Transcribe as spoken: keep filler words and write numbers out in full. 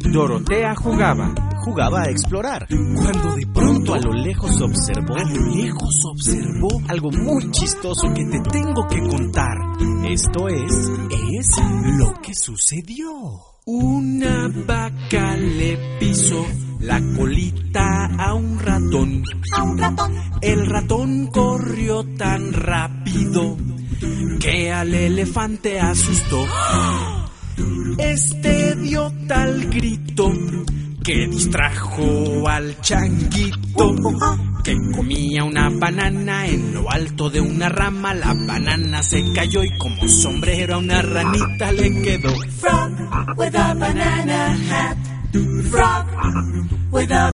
Dorotea jugaba, jugaba a explorar, cuando de pronto a lo lejos observó, a lo lejos observó algo muy chistoso que te tengo que contar. Esto es, es lo que sucedió. Una vaca le pisó la colita a un ratón. A un ratón. El ratón corrió tan rápido que al elefante asustó. Este dio tal grito que distrajo al changuito, que comía una banana en lo alto de una rama. La banana se cayó y como sombrero a una ranita le quedó. Frog with a banana hat. Frog with a